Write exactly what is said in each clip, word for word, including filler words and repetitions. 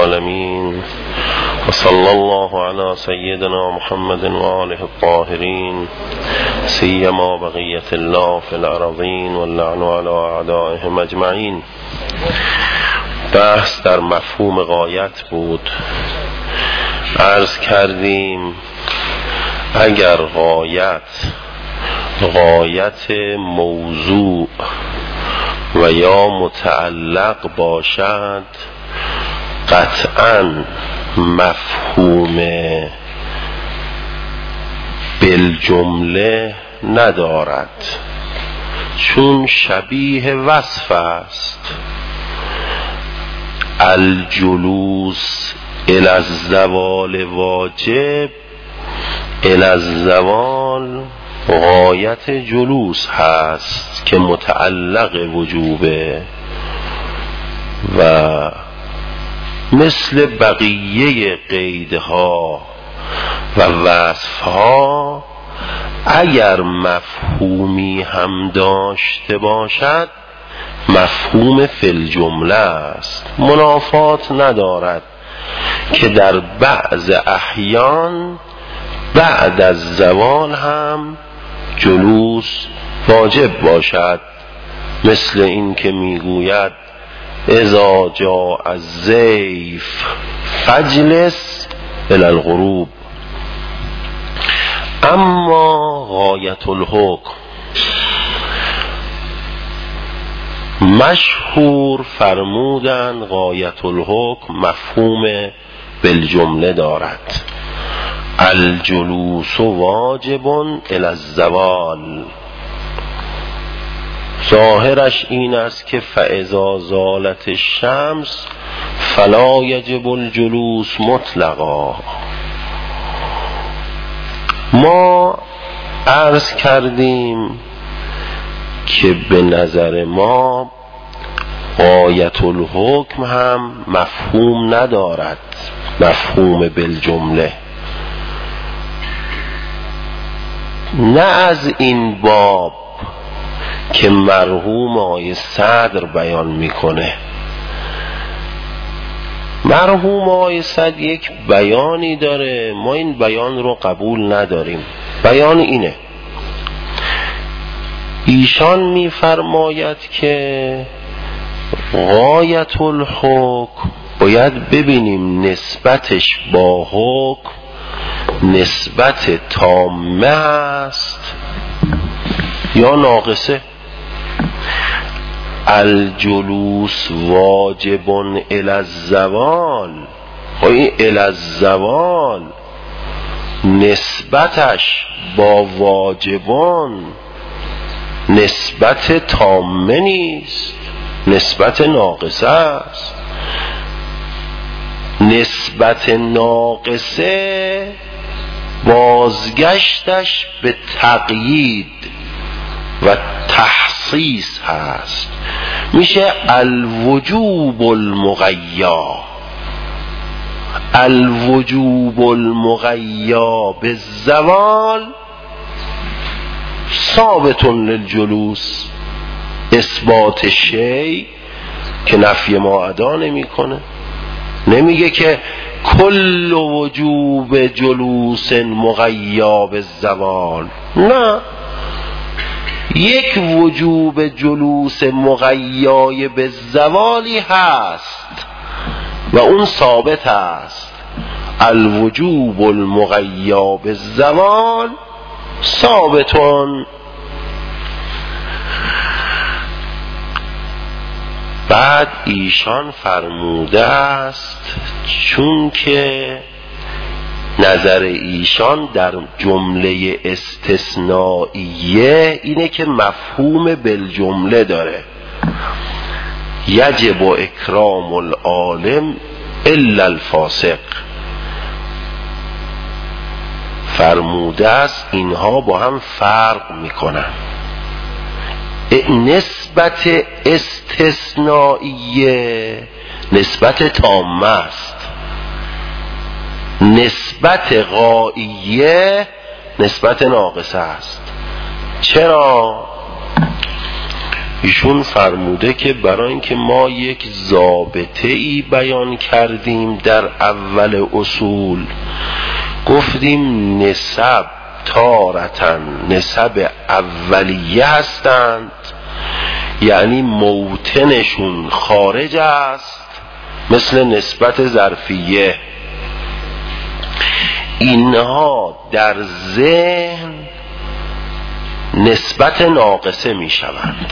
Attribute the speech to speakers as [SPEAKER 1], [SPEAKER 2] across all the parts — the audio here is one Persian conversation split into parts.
[SPEAKER 1] العالمين وصلى الله على سيدنا محمد وآله الطاهرين سيما بقية الله في الأرضين واللعن على أعدائهم أجمعين. بحث در مفهوم غایت بود. عرض کردیم اگر غایت غایت موضوع و یا متعلق باشد قطعاً مفهوم بالجمله ندارد، چون شبیه وصف است. الجلوس الی الزوال واجب، الی الزوال غایت جلوس هست که متعلق وجوبه و مثل بقیه قیدها و وصفها اگر مفهومی هم داشته باشد مفهوم فی الجمله است، منافات ندارد که در بعض احیان بعد از زوال هم جلوس واجب باشد، مثل این که میگوید اذا جاء الضیف فاجلس الی الغروب. اما غایت الحکم مشهور فرمودن غایت الحکم مفهوم بالجمله دارد. الجلوس واجب الی الزوال، ظاهرش این است که فاذا زالت الشمس فلا یجب الجلوس مطلقا. ما عرض کردیم که به نظر ما غایت الحکم هم مفهوم ندارد، مفهوم بالجمله. نه از این باب که مرحوم آقای صدر بیان میکنه. مرحوم آقای صدر یک بیانی داره، ما این بیان رو قبول نداریم. بیان اینه، ایشان میفرماید که غایت الحکم باید ببینیم نسبتش با حکم نسبت تامه است یا ناقصه. الجلوس واجب الی الزوال، این الی الزوال نسبتش با واجبان نسبت تامه نیست، نسبت ناقصه است. نسبت ناقصه بازگشتش به تقیید و تخصیص هست، میشه الوجوب المغیا. الوجوب المغیا بالزوال ثابت للجلوس. اثبات شیء که نفی ما ادا نمی کنه، نمیگه که کل وجوب جلوس مغیا بالزوال، نه، یک وجوب جلوس مغیای بالزوالی هست و اون ثابت است. الوجوب المغیا بالزوال ثابتون. بعد ایشان فرموده است چون که نظر ایشان در جمله استثنائیه اینه که مفهوم بالجمله داره. یجب اکرام العالم الا الفاسق. فرموده است اینها با هم فرق میکنن. نسبت استثنائیه نسبت تامه است، نسبت غائیه نسبت ناقصه است. چرا؟ ایشون فرموده که برای اینکه ما یک ضابطه ای بیان کردیم در اول اصول، گفتیم نسب تارتن نسب اولیه هستند، یعنی موطنشون خارج است، مثل نسبت ظرفیه. اینها در ذهن نسبت ناقصه می شوند.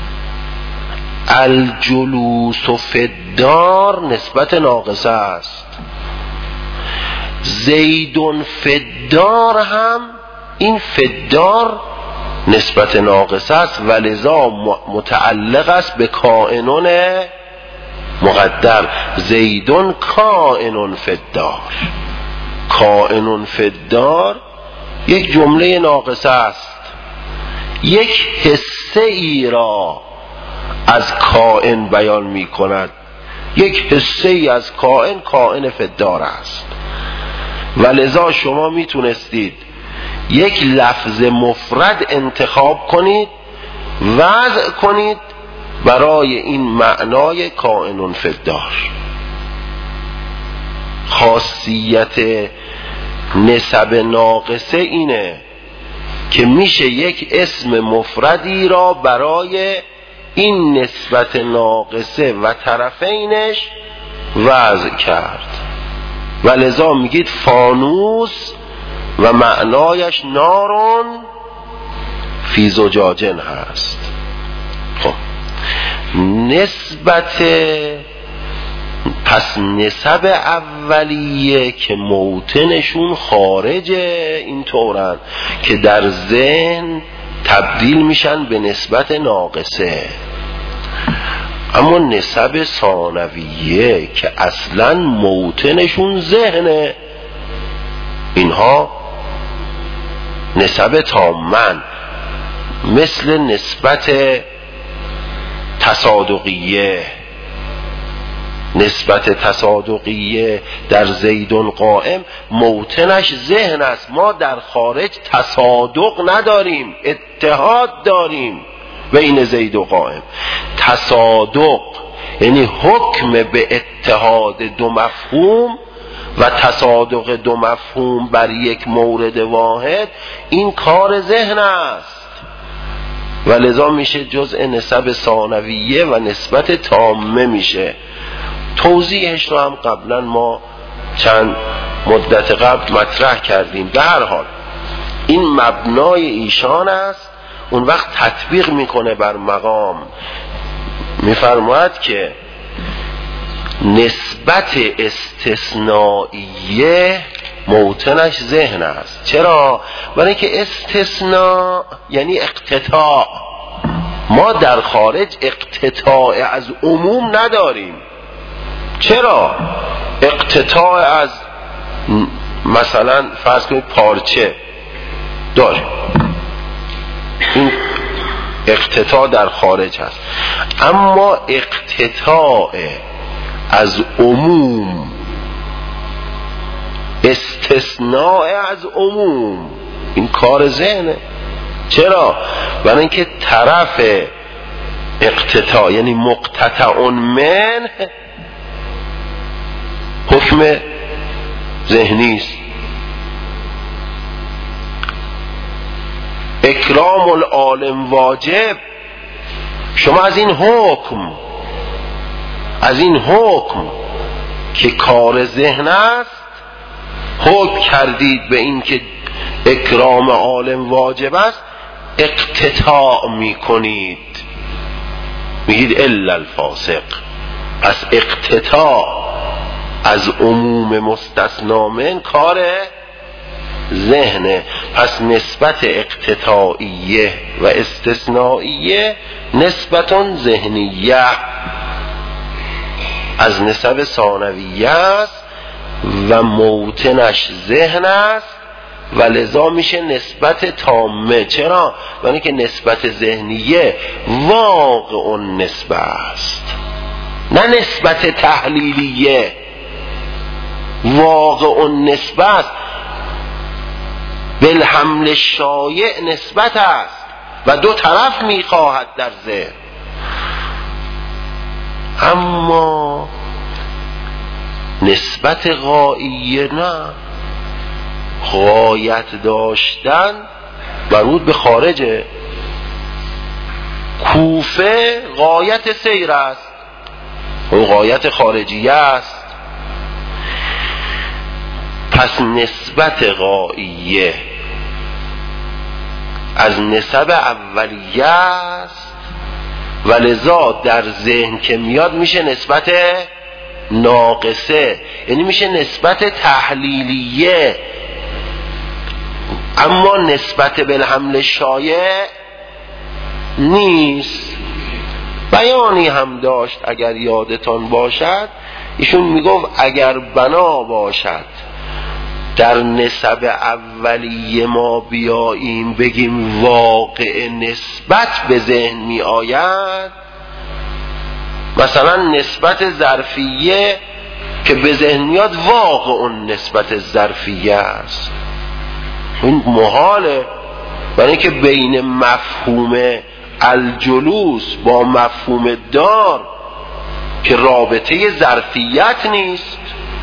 [SPEAKER 1] الجلوس و فدار نسبت ناقصه است. زیدون فدار هم، این فدار نسبت ناقصه است و لذا متعلق است به کائنون مقدر. زیدون کائنون فدار، کائنون فدار یک جمله ناقصه است، یک حصه ای را از کائن بیان می کند. یک حصه ای از کائن کائن فدار است و لذا شما می تونستید یک لفظ مفرد انتخاب کنید، وضع کنید برای این معنای کائنون فدار. خاصیت نسب ناقصه اینه که میشه یک اسم مفردی را برای این نسبت ناقصه و طرفینش وضع کرد و لذا میگید فانوس و معنایش نارون فی زجاجن هست. خب نسبت پس نسب اولیه که موطنشون خارجه اینطورن که در ذهن تبدیل میشن به نسبت ناقصه. اما نسب ثانویه که اصلا موطنشون ذهنه، اینها نسب تامن، مثل نسبت تصادقیه. نسبت تصادقیه در زیدون قائم موطنش ذهن است. ما در خارج تصادق نداریم، اتحاد داریم بین زید و قائم. تصادق یعنی حکم به اتحاد دو مفهوم و تصادق دو مفهوم بر یک مورد واحد، این کار ذهن است و لذا میشه جزء نسب ثانویه و نسبت تامه میشه. توضیحش رو هم قبلا ما چند مدت قبل مطرح کردیم. به هر حال این مبنای ایشان است. اون وقت تطبیق میکنه بر مقام، میفرماید که نسبت استثنائیه موطنش ذهن است. چرا؟ برای اینکه استثناء یعنی اقتطاع. ما در خارج اقتطاع از عموم نداریم. چرا؟ اقتطاع از مثلا فرض کنید پارچه داریم، این اقتطاع در خارج هست. اما اقتطاع از عموم، استثناء از عموم، این کار ذهنه. چرا؟ برای اینکه طرف اقتطاع یعنی مقتطع من حکم ذهنی است. اکرام العالم واجب. شما از این حکم از این حکم که کار ذهن است حکم کردید به این که اکرام عالم واجب است، اقتطاع میکنید، میگید الا الفاسق. پس اقتطاع از عموم مستثنا من کار ذهنه. پس نسبت اقتطاعیه و استثنائیه نسبتون ذهنیه از نسب ثانویه است و موطنش ذهن است و لذا میشه نسبت تامه. چرا؟ یعنی که نسبت ذهنیه واقع اون نسبه است، نه نسبت تحلیلیه. واقع اون نسبه است، بالحمل شایع نسبت است و دو طرف میخواهد در ذهن. اما نسبت غاییه نه، غایت داشتن مربوط به خارجه. کوفه غایت سیر است، اون غایت خارجیه است. پس نسبت غاییه از نسب اولیه است و لذا در ذهن که میاد میشه نسبت ناقصه، یعنی میشه نسبت تحلیلیه. اما نسبت بالحمل شایع نیست. بیانی هم داشت اگر یادتان باشد، ایشون میگفت اگر بنا باشد در نسب اولیه ما بیاییم بگیم واقع نسبت به ذهن می آید، مثلا نسبت ظرفیه که به ذهن میاد واقع اون نسبت ظرفیه است، این محاله، برای اینکه بین مفهوم الجلوس با مفهوم دار که رابطه ظرفیت نیست،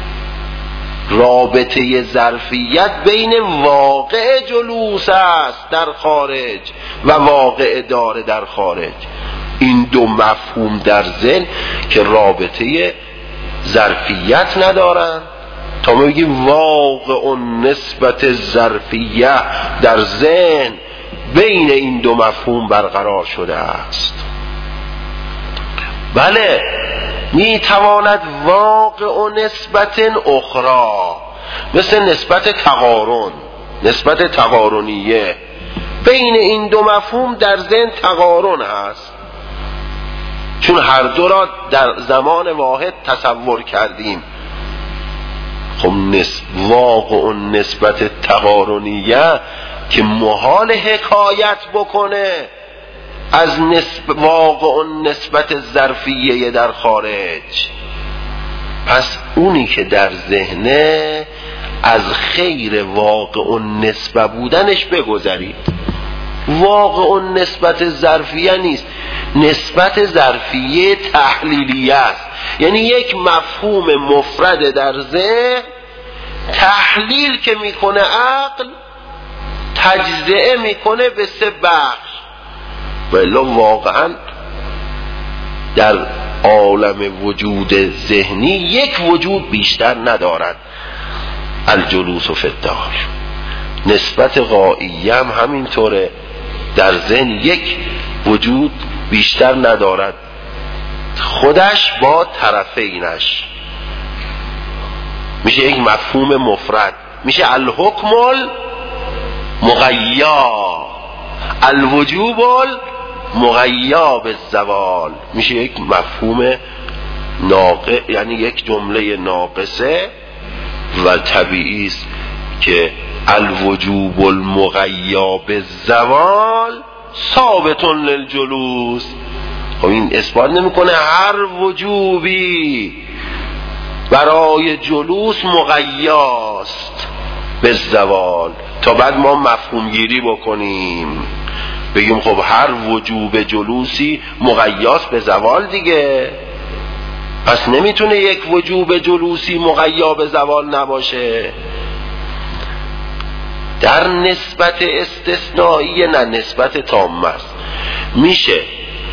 [SPEAKER 1] رابطه ظرفیت بین واقع جلوس است در خارج و واقع دار در خارج. این دو مفهوم در ذهن که رابطه ظرفیت ندارن، تا ما بگیم واقع اون نسبت ظرفیه در ذهن بین این دو مفهوم برقرار شده است. بله می تواند واقع و نسبت اخرى، مثل نسبت تقارن، نسبت تقارنیه، بین این دو مفهوم در ذهن تقارن هست، چون هر دو را در زمان واحد تصور کردیم. خب نسب واقع و نسبت تقارنیه که محال حکایت بکنه از نسب واقع و نسبت ظرفیه در خارج، پس اونی که در ذهنه از خیر واقع و نسبه بودنش بگذارید. واقع و نسبت ظرفیه نیست، نسبت ظرفیه تحلیلیه است، یعنی یک مفهوم مفرد در ذهن تحلیل که میکنه عقل تجزئه میکنه به سه بخش. ولی واقعا در عالم وجود ذهنی یک وجود بیشتر ندارد، الجلوس و فدار. نسبت غائیه هم همینطوره، در ذهن یک وجود بیشتر ندارد، خودش با طرفینش میشه یک مفهوم مفرد، میشه الحکم المغیا، الوجوب المغیا بالزوال، میشه یک مفهوم ناقص، یعنی یک جمله ناقصه و طبیعی است که الوجوب المغیا بالزوال ثابت للجلوس. خب این اثبات نمیکنه هر وجوبی برای جلوس مغیاست بالزوال، تا بعد ما مفهوم گیری بکنیم بگیم خب هر وجوب جلوسی مغیاست به زوال دیگه، پس نمیتونه یک وجوب جلوسی مغیا به زوال نباشه. در نسبت استثنایی نه، نسبت تامه است، میشه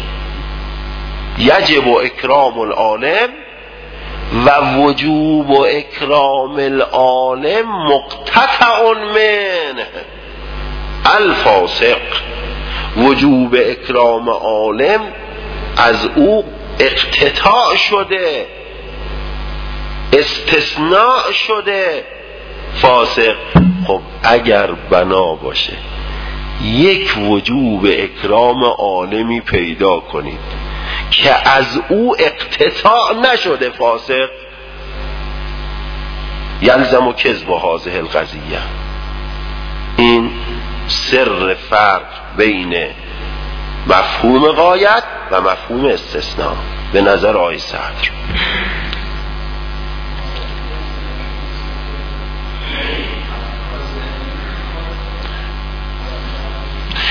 [SPEAKER 1] یجب اکرام العالم و وجوب اکرام العالم مقتطع منه الفاسق. وجوب اکرام عالم از او اقتطاع شده، استثناء شده فاسق. خب اگر بنا باشه یک وجوب اکرام عالمی پیدا کنید که از او اقتطاع نشده فاسق، یلزم و کذب هذه القضیه. این سر فرق بین مفهوم غایت و مفهوم استثناء به نظر آقای صدر.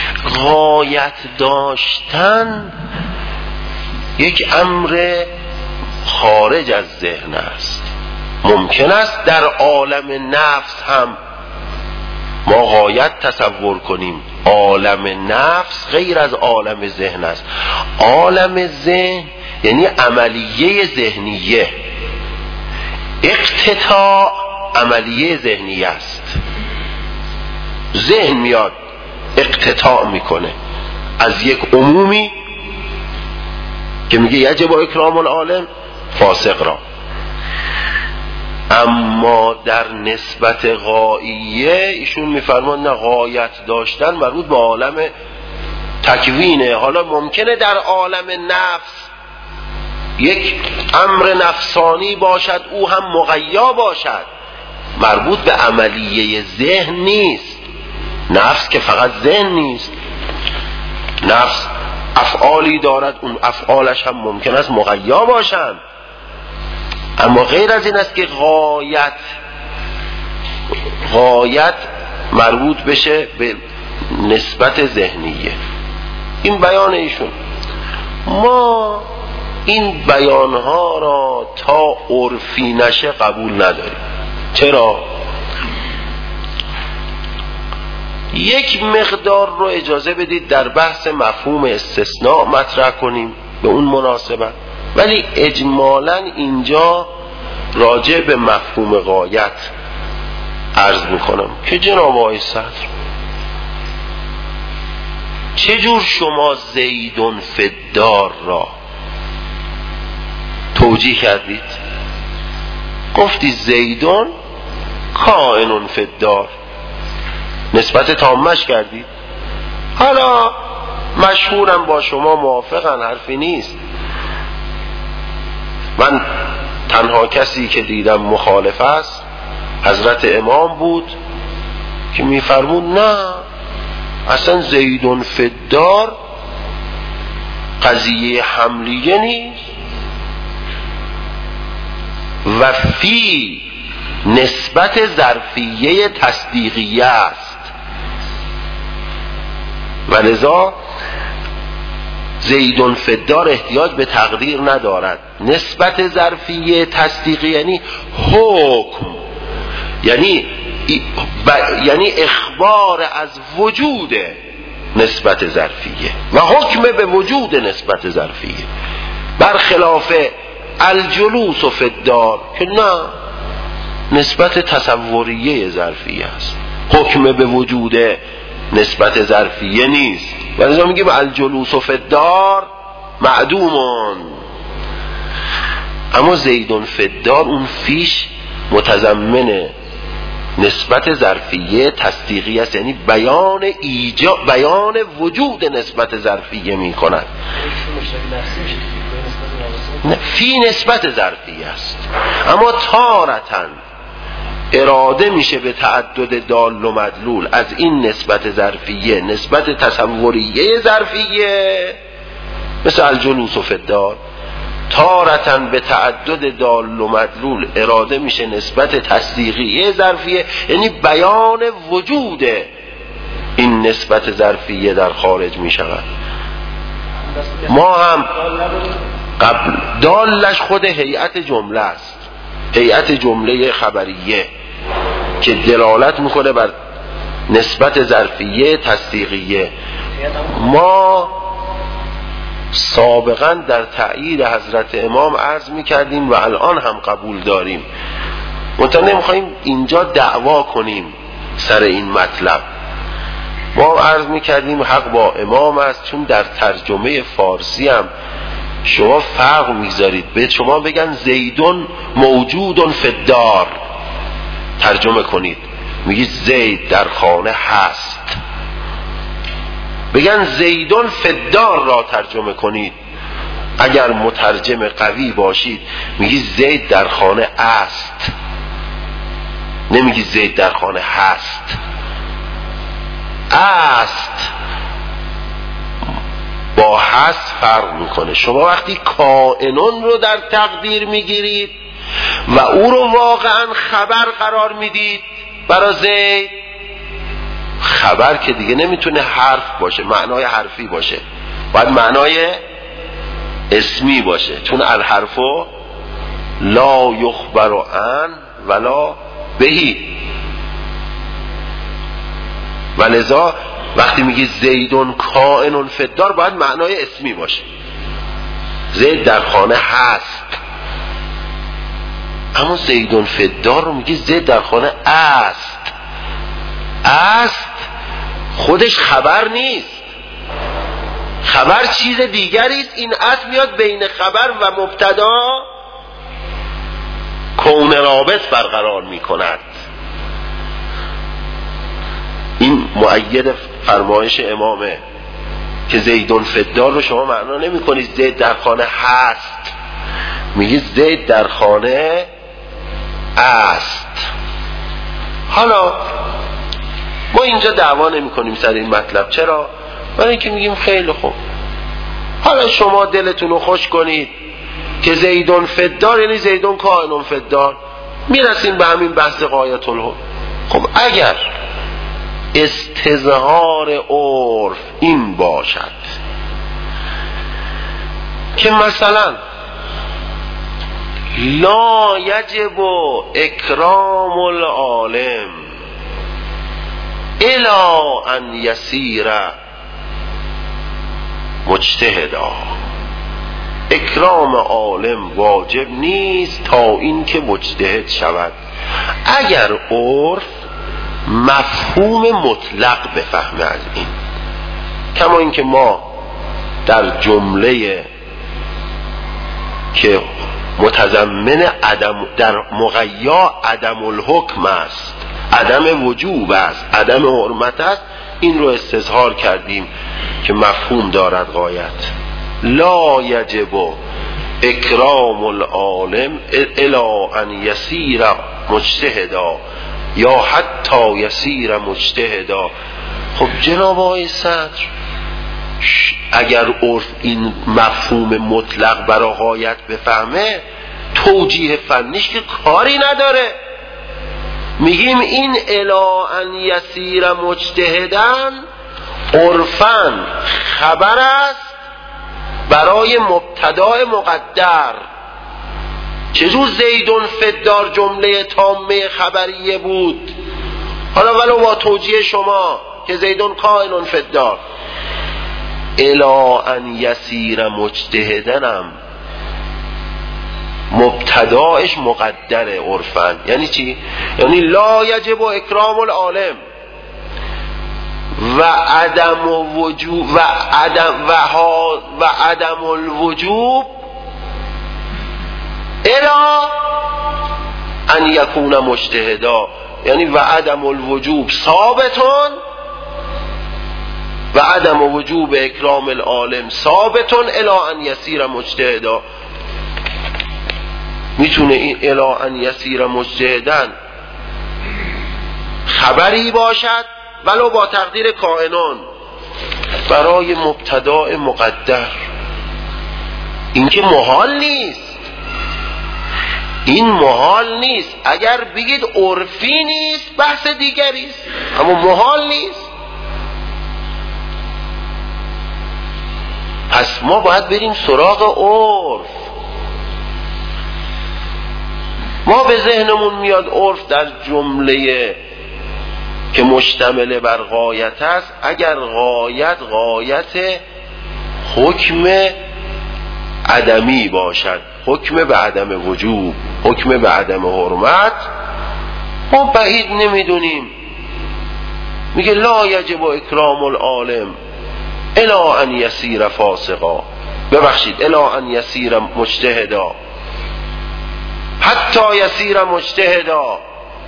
[SPEAKER 1] غایت داشتن یک امر خارج از ذهن است. ممکن است در عالم نفس هم ما غایت تصور کنیم. عالم نفس غیر از عالم ذهن است. عالم ذهن یعنی عملیه ذهنیه، اقتطاع عملیه ذهنیه است. ذهن میاد اقتطاع میکنه از یک عمومی که میگه یجب اکرام العالم فاسق را، اما در نسبت غاییه ایشون میفرمان نه، غایت داشتن مربوط به عالم تکوینه. حالا ممکنه در عالم نفس یک امر نفسانی باشد، او هم مغیا باشد، مربوط به عملیه ذهن نیست. نفس که فقط ذهن نیست، نفس افعالی دارد، اون افعالش هم ممکن است مغیا باشند، اما غیر از این است که غایت غایت مربوط بشه به نسبت ذهنیه. این بیان ایشون. ما این بیانها را تا عرفی نشه قبول نداریم. چرا؟ یک مقدار رو اجازه بدید در بحث مفهوم استثناء مطرح کنیم به اون مناسبت، ولی اجمالاً اینجا راجع به مفهوم غایت عرض میکنم که جناب آقای صدر، چجور شما زیدون فدار را توجیه کردید؟ گفتی زیدون کائنون فدار، نسبت تامش کردید. حالا مشهورم با شما موافقن، حرفی نیست. من تنها کسی که دیدم مخالف است حضرت امام بود که میفرمود نه، اصلا زیدون فدار قضیه حملیه نیست و فی نسبت ظرفیه تصدیقیه است، و لذا زیدون فدار احتیاج به تقدیر ندارد. نسبت ظرفیه تصدیقی یعنی حکم، یعنی ب... یعنی اخبار از وجود نسبت ظرفیه و حکم به وجود نسبت ظرفیه، برخلاف الجلوس و فدار که نه، نسبت تصوریه ظرفیه است، حکم به وجود نسبت ظرفیه نیست. و لذا میگیم الجلوس و فدار معدومون. اما زیدون فدار اون فیش متضمن نسبت ظرفیه تصدیقی است، یعنی بیان ایجا بیان وجود نسبت ظرفیه میکند. فی نسبت ظرفیه است، اما تارتن اراده میشه به تعدد دال و مدلول از این نسبت ظرفیه نسبت تصوریه ظرفیه، مثل الجلوس و فدار. تارتن به تعدد دال و مدلول اراده میشه نسبت تصدیقیه ظرفیه، یعنی بیان وجود این نسبت ظرفیه در خارج میشود. ما هم قبل دالش خود هیئت جمله است، هیئت جمله خبریه که دلالت میکنه بر نسبت ظرفیه تصدیقیه. ما سابقا در تأیید حضرت امام عرض میکردیم و الان هم قبول داریم، منتها نمیخوایم اینجا دعوا کنیم سر این مطلب. ما عرض میکردیم حق با امام است، چون در ترجمه فارسی هم شما فرق میذارید، به شما بگن زیدون موجودون فدار ترجمه کنید، میگید زید در خانه هست. بگن زیدون فدار را ترجمه کنید، اگر مترجم قوی باشید میگید زید در خانه است، نمیگید زید در خانه هست. است با هست فرق میکنه. شما وقتی کائنون رو در تقدیر میگیرید و او رو واقعا خبر قرار میدید برای زید، خبر که دیگه نمیتونه حرف باشه، معنای حرفی باشه، باید معنای اسمی باشه، چون الحرفو لا یخبر عن ولا بهی. ولذا وقتی میگی زیدون کائن فی الدار باید معنای اسمی باشه. زید در خانه هست، اما زیدون فی الدار رو میگی زید در خانه است. است خودش خبر نیست، خبر چیز دیگری است. این است میاد بین خبر و مبتدا کون رابط برقرار میکند. این مؤید فرمایش امامه که زیدون فی الدار رو شما معنا نمی کنید زید در خانه هست، میگید زید در خانه است. حالا ما اینجا دعوا نمی کنیم سر این مطلب. چرا؟ برای اینکه میگیم خیلی خوب، حالا شما دلتون رو خوش کنید که زیدون فی الدار یعنی زیدون کائن فی الدار، میرسیم به همین بحث غایت الحب. خب اگر استظهار عرف این باشد که مثلا لا یجب اکرام العالم الا ان یسیر مجتهدا، اکرام عالم واجب نیست تا این که مجتهد شود. اگر عرف مفهوم مطلق بفهمه از این، کما اینکه ما در جمله که متضمن عدم در مغیا عدم الحکم است، عدم وجوب است، عدم حرمت است، این رو استظهار کردیم که مفهوم دارد غایت. لا یجب اکرام العالم الا ان یسیر مجتهدا یا حتی یسیر مجتهدا. خب جناب آقای صدر، اگر عرف این مفهوم مطلق برای غایت بفهمه، توجیه فنیش که کاری نداره. میگیم این الا ان یسیر مجتهدن عرفاً خبر است برای مبتدای مقدر. چجور زیدون فی الدار جمله تامه خبریه بود، حالا ولو با توجیه شما که زیدون کائن فی الدار، الا ان یسیر مجتهدنم مبتدایش مقدر عرفاً. یعنی چی؟ یعنی لا یجب اکرام العالم و عدم وجوب و عدم و, و عدم الوجوب الا ان یکون مجتهدا، یعنی و عدم الوجوب ثابتون و عدم وجوب اکرام العالم ثابتون الا ان یسیر مجتهدا. میتونه این الا ان یسیر مجتهدن خبری باشد ولو با تقدیر کائنان برای مبتدای مقدر. این که محال نیست، این محال نیست. اگر بگید عرفی نیست بحث دیگری است، اما محال نیست. پس ما باید بریم سراغ عرف. ما به ذهنمون میاد عرف در جمله که مشتمل بر غایت است، اگر غایت غایت حکم عدمی باشد، حکم به عدم وجوب، حکم به عدم حرمت، ما بعید نمیدونیم. میگه لا یجب اکرام العالم الا ان یسیر فاسقا، ببخشید الا ان یسیر مجتهدا، حتی یسیر مجتهدا.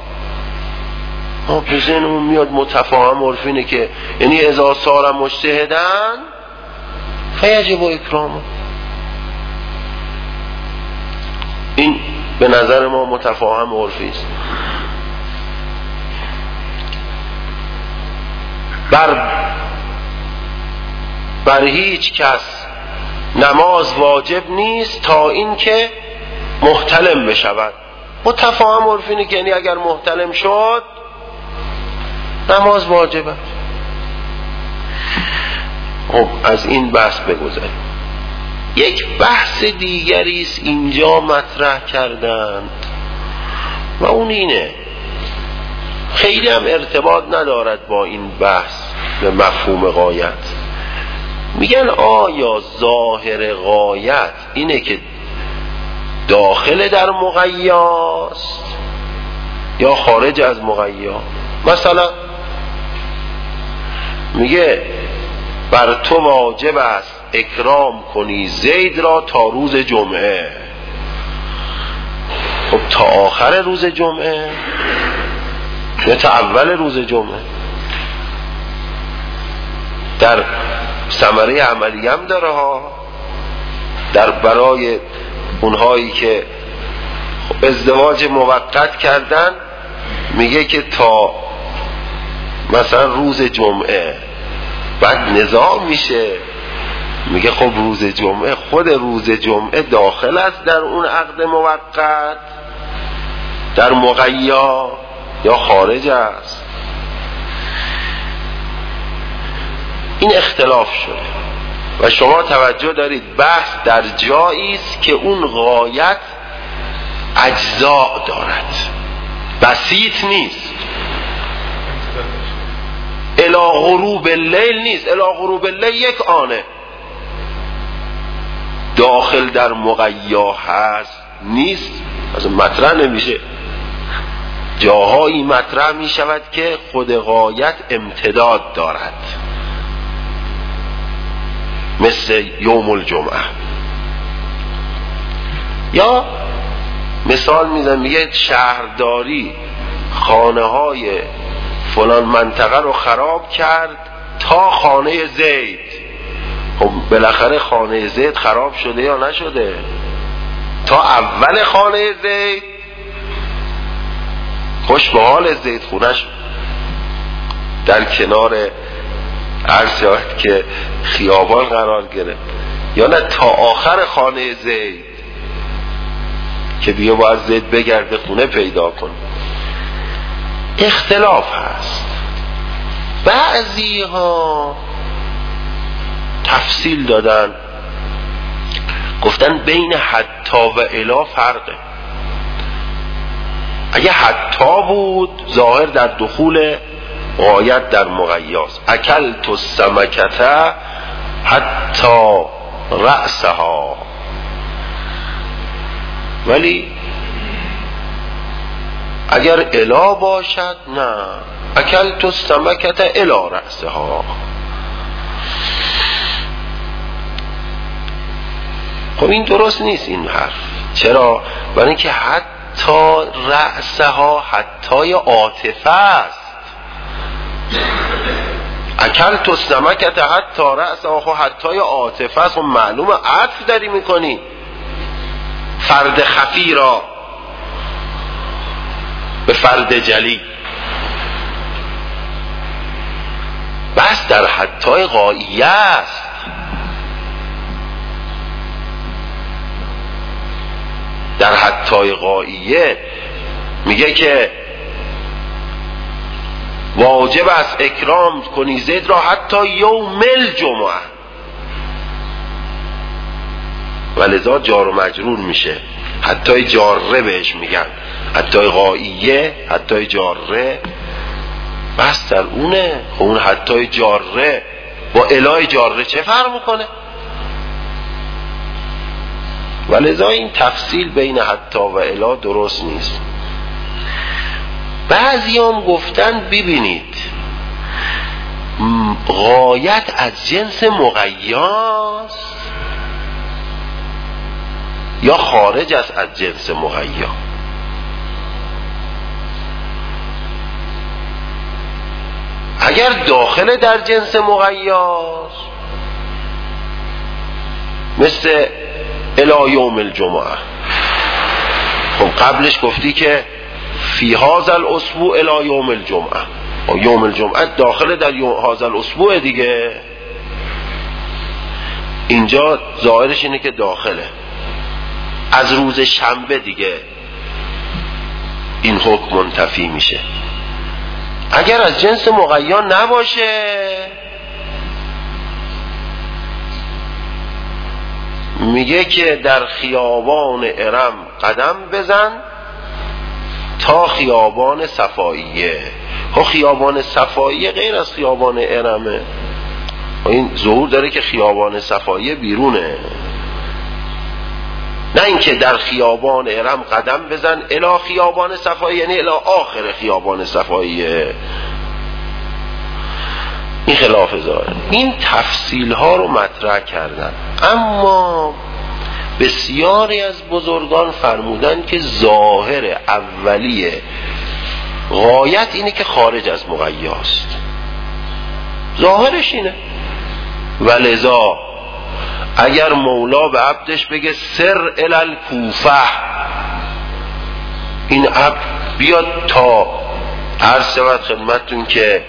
[SPEAKER 1] ما به ذهنمون میاد متفاهم عرفینه که یعنی اذا صار مجتهدن فیجب اکرامه. این به نظر ما متفاهم عرفی است. بر بر هیچ کس نماز واجب نیست تا اینکه محتلم بشود. متفاهم عرفینه که یعنی اگر محتلم شد نماز واجبه. خب از این بحث بگذاریم. یک بحث دیگری است اینجا مطرح کردند و اون اینه، خیلی هم ارتباط ندارد با این بحث به مفهوم غایت. میگن آیا ظاهر غایت اینه که داخل در مغیاست یا خارج از مغیا؟ مثلا میگه بر تو واجب است اکرام کنی زید را تا روز جمعه. خب تا آخر روز جمعه یا تا اول روز جمعه؟ در ثمره عملی هم داره ها، در برای اونهایی که ازدواج موقت کردن میگه که تا مثلا روز جمعه، بعد نزاع میشه میگه خب روز جمعه، خود روز جمعه داخل است در اون عقد موقت در مغیا یا خارج است؟ این اختلاف شده و شما توجه دارید بحث در جایی است که اون غایت اجزاء دارد، بسیط نیست، الی غروب اللیل نیست. الی غروب اللیل یک آنه، داخل در مغیا هست نیست، اصلا مطرح نمیشه. جاهایی مطرح می شود که خود غایت امتداد دارد، مثل یوم الجمعه. یا مثال میزن میگه شهرداری خانه های فلان منطقه رو خراب کرد تا خانه زید. خب بالاخره خانه زید خراب شده یا نشده؟ تا اول خانه زید خوش به حال زید خونش در کنار عرض شود که خیابان قرار گرفت، یا نه تا آخر خانه زید که بیا باید زید بگرده خونه پیدا کن. اختلاف هست. بعضی ها تفصیل دادن، گفتن بین حتی و الی فرقه. اگه حتی بود ظاهر در دخول غایت در مغیاست، اکلت السمکته حتی رأسها. ولی اگر الا باشد نه، اکلت السمکته الی رأسها. خب این درست نیست این حرف. چرا؟ برای اینکه حتی رأسها حتی عاطفه است. اکلت السمکته حتی رأسها، خب حتی عاطفه است، خب معلومه عطف داری میکنی فرد خفی را به فرد جلی. بس در حتی غاییه است. در حتی غاییه میگه که واجب است اکرام کنی زید را حتی یوم الجمعه، ولذا جار و مجرور میشه. حتی جاره بهش میگن، حتی غاییه، حتی جاره، بس در اونه. خب اون حتی جاره با الای جاره چه فرق میکنه؟ ولذا این تفصیل بین حتی و الی درست نیست. بعضی هم گفتن ببینید غایت از جنس مغیاست یا خارج است از جنس مغیا. اگر داخل در جنس مغیاست مثل الی یوم الجمعه، خب قبلش گفتی که فی هذا الاسبوع الی یوم الجمعه، و یوم الجمعه داخل در هذا الاسبوع دیگه. اینجا ظاهرش اینه که داخله، از روز شنبه دیگه این حکم منتفی میشه. اگر از جنس مغیا نباشه میگه که در خیابان ارم قدم بزن تا خیابان صفاییه. ها خیابان صفاییه غیر از خیابان ارمه. این ظهور داره که خیابان صفاییه بیرونه، نه اینکه در خیابان ارم قدم بزن الی خیابان صفاییه، یعنی الی آخر خیابان صفاییه. این خلاف ظاهر. این تفصیل ها رو مطرح کردن، اما بسیاری از بزرگان فرمودن که ظاهر اولیه غایت اینه که خارج از مقیاست، ظاهرش اینه. ولذا اگر مولا به عبدش بگه سر الی الکوفه، این عبد بیاد تا عرض شود خدمتتون که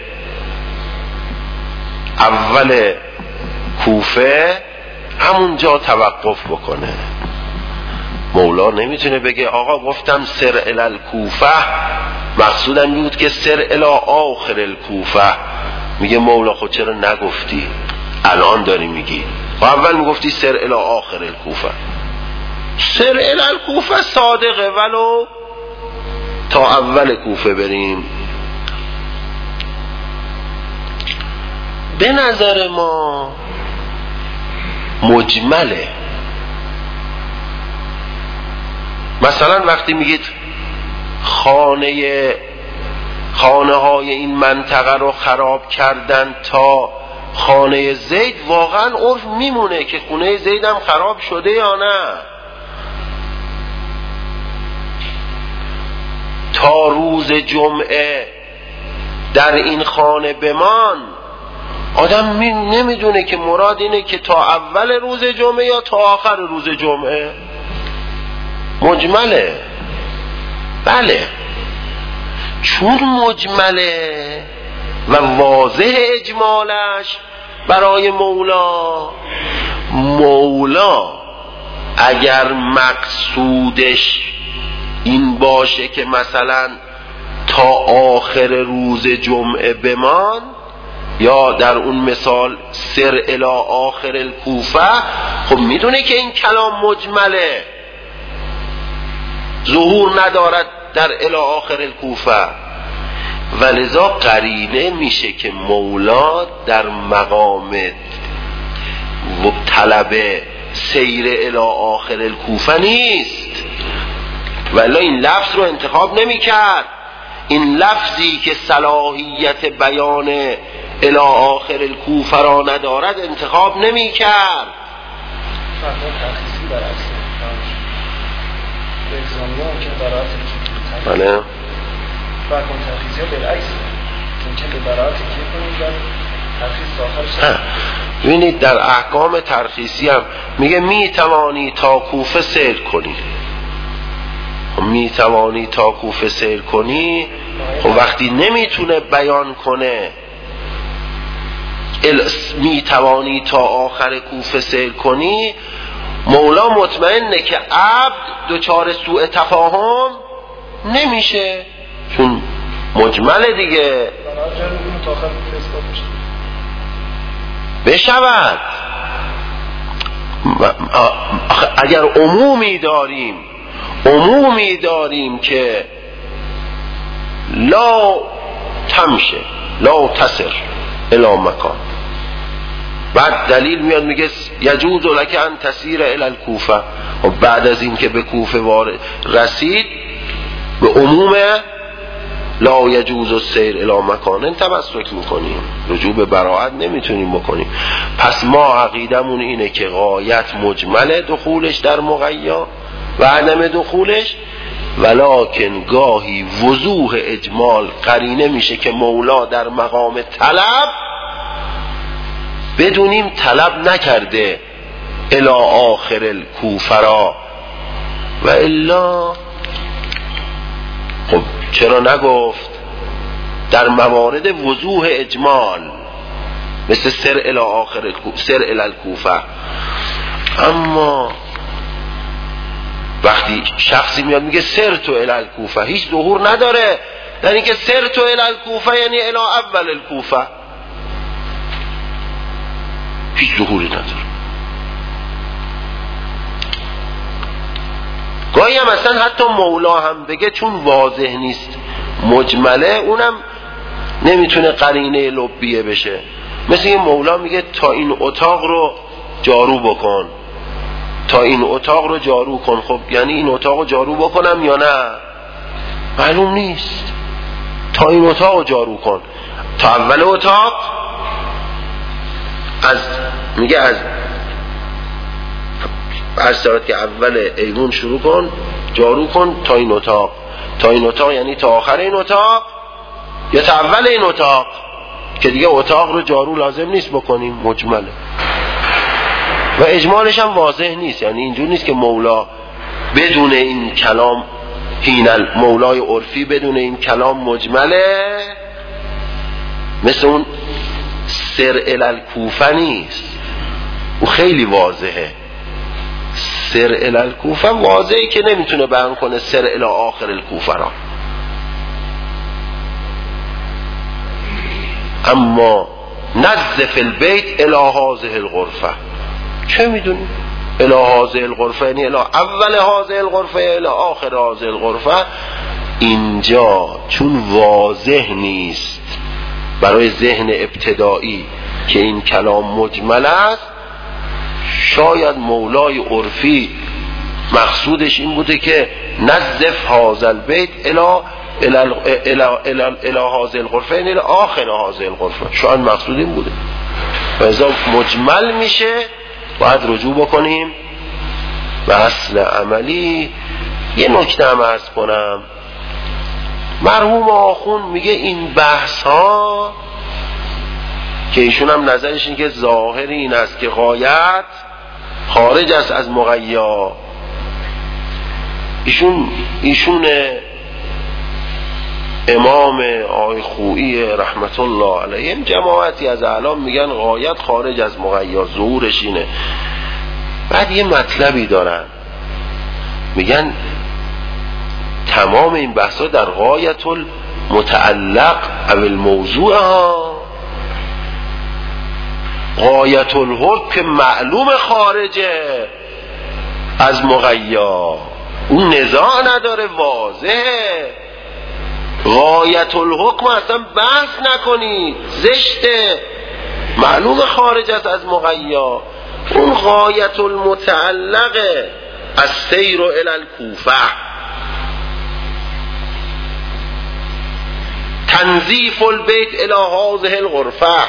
[SPEAKER 1] اول کوفه همونجا توقف بکنه. مولا نمیتونه بگه آقا گفتم سر الی الکوفه، مقصودم بود که سر الی آخر الکوفه. میگه مولا خود چرا نگفتی الان داری میگی؟ و اول میگفتی سر الی آخر الکوفه. سر الی الکوفه صادقه، ولو تا اول کوفه بریم. به نظر ما مجمله. مثلا وقتی میگید خانه خانه های این منطقه رو خراب کردن تا خانه زید، واقعا عرف میمونه که خونه زید هم خراب شده یا نه. تا روز جمعه در این خانه بمان، آدم نمیدونه که مراد اینه که تا اول روز جمعه یا تا آخر روز جمعه. مجمله. بله، چون مجمله و واضح اجمالش برای مولا، مولا اگر مقصودش این باشه که مثلا تا آخر روز جمعه بمان، یا در اون مثال سر الی آخر الکوفه، خب میدونه که این کلام مجمله، ظهور ندارد در الی آخر الکوفه. ولذا قرینه میشه که مولا در مقام طلب سیر الی آخر الکوفه نیست، ولی این لفظ رو انتخاب نمی کرد. این لفظی که صلاحیت بیان الی آخر الکوفه را ندارد انتخاب نمی کرد. بله ببینید در احکام ترخیصی هم میگه می توانی تا کوفه سیر کنی. می توانی تا کوفه سیر کنی، خب وقتی نمیتونه بیان کنه می توانی تا آخر کوفه سیر کنی، مولا مطمئنه که عبد دچار سوء تفاهم نمیشه، چون مجمله دیگه. بشود اگر عمومی داریم عمومی داریم که لا تمشه لا تسر الی مکان، بعد دلیل میاد میگه یجوز لک ان تسیر الی الکوفه، و بعد از این که به کوفه وارد رسید به عموم لا یجوز السیر الی مکان تمسک میکنیم، رجوع به براءت نمیتونیم بکنیم. پس ما عقیدمون اینه که غایت مجمله دخولش در مقیا و عدم دخولش، ولکن گاهی وضوح اجمال قرینه میشه که مولا در مقام طلب بدونیم طلب نکرده الی آخر الکوفه را، و الا خب چرا نگفت در موارد وضوح اجمال مثل سر الی آخر الکوفه، سر الی الکوفه. اما وقتی شخصی میاد میگه سر تو الی الکوفه، هیچ ظهور نداره، در اینکه سر تو الی الکوفه یعنی الی اول الکوفه، هیچ ظهوری نداره. گاهی هم اصلا حتی مولا هم بگه چون واضح نیست مجمله، اونم نمیتونه قرینه لبیه بشه. مثل این مولا میگه تا این اتاق رو جارو بکن، تا این اتاق رو جارو کن. خب یعنی این اتاق رو جارو بکنم یا نه؟ معلوم نیست. تا این اتاق رو جارو کن، تا اول اتاق از میگه از هر ساعت که اول ایوون شروع کن جارو کن تا این اتاق. تا این اتاق یعنی تا آخر این اتاق یا تا اول این اتاق، که دیگه اتاق رو جارو لازم نیست بکنیم، مجمله. و اجمالش هم واضح نیست، یعنی اینجور نیست که مولا بدون این کلام هینل مولای عرفی بدون این کلام مجمله، مثل اون سر الالکوفه نیست، او خیلی واضحه. سر الالکوفه واضحه که نمیتونه بیان کنه سر الی آخر الکوفه را. اما نظف البیت الی هذه الغرفه، چه میدونی؟ الی هذه الغرفه یعنی الی اول هذه الغرفه الی آخر هذه الغرفه. اینجا چون واضح نیست برای ذهن ابتدایی که این کلام مجمل است، شاید مولای عرفی مقصودش این بوده که نظف هذا البیت الی الی هذه الغرفه یعنی الی آخر هذه الغرفه، شاید مقصود این بوده. و اذا مجمل میشه باید رجوع بکنیم به اصل عملی. یه نکته هم عرض کنم، مرحوم آخوند میگه این بحث ها که ایشون هم نظرش این که ظاهر این است که غایت خارج است از مغیا. ایشون ایشون امام آقای خویی رحمت الله علیه، جماعتی از اعلام میگن غایت خارج از مغیا، ظهورش اینه. بعد یه مطلبی دارن، میگن تمام این بحثا در غایت المتعلق او الموضوع ها، غایت الحکم که معلوم خارجه از مغیا، اون نزاع نداره، واضحه. غایت الحکم اصلا بحث نکنید، زشته، معلوم خارج است از مغیا. اون غایت المتعلق از سیر الی الکوفه، تنظیف البیت الی هذه الغرفه،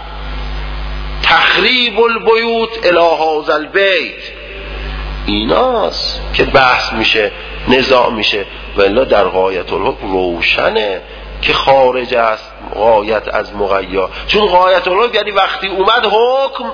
[SPEAKER 1] تخریب البیوت الی هذا البیت، ایناست که بحث میشه، نزاع میشه. ولی در غایت الحکم روشنه که خارج است غایت از مغیا. چون غایت الحکم یعنی وقتی اومد حکم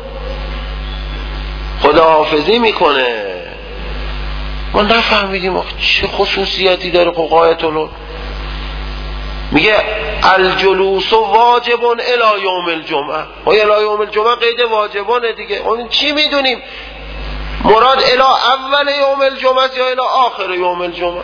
[SPEAKER 1] خداحافظی میکنه. ما نفهمیدیم چه خصوصیتی داره غایت الحکم. میگه الجلوس واجب الی یوم الجمعه، و الی یوم الجمعه قید واجبانه دیگه. اون چی میدونیم مراد الی اول یوم الجمعه یا الی آخر یوم الجمعه؟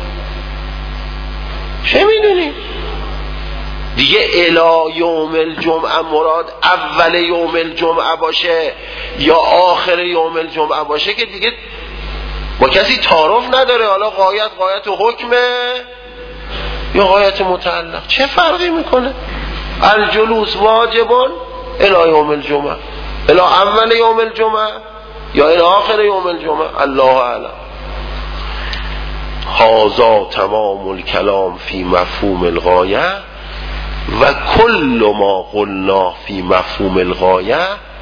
[SPEAKER 1] چه میدونیم دیگه؟ الی یوم الجمعه مراد اول یوم الجمعه باشه یا آخر یوم الجمعه باشه که دیگه با کسی تعارف نداره. حالا غایت غایت حکمه یا غایت متعلق، چه فرقی میکنه؟ الجلوس واجبون الی یوم الجمعه، الی اول یوم الجمعه یا الی آخر یوم الجمعه، الله اعلم. هذا تمام الکلام فی مفهوم الغایه و کل ما قلنا فی مفهوم الغایه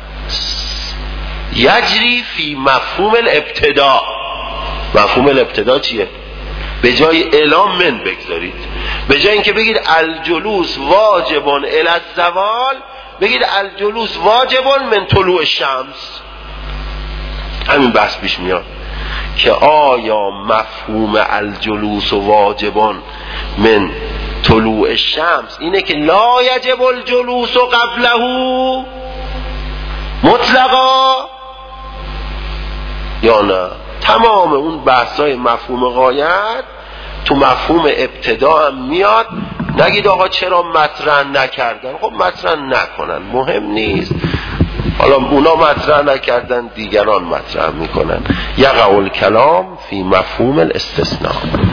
[SPEAKER 1] یجری فی مفهوم الابتداء. مفهوم الابتداء چیه؟ به جای اعلام من بگذارید، به جای اینکه بگید الجلوس واجبون الی الزوال بگید الجلوس واجبون من طلوع الشمس. همین بحث پیش میاد که آیا مفهوم الجلوس واجبون من طلوع الشمس اینه که لا یجب الجلوس قبله مطلقا یا نه؟ تمام اون بحثای مفهوم غایت تو مفهوم ابتدا هم میاد. نگید آقا چرا مطرح نکردن؟ خب مطرح نکنن، مهم نیست. حالا اونا مطرح نکردن، دیگران مطرح میکنن. یقع الکلام فی مفهوم الاستثناء.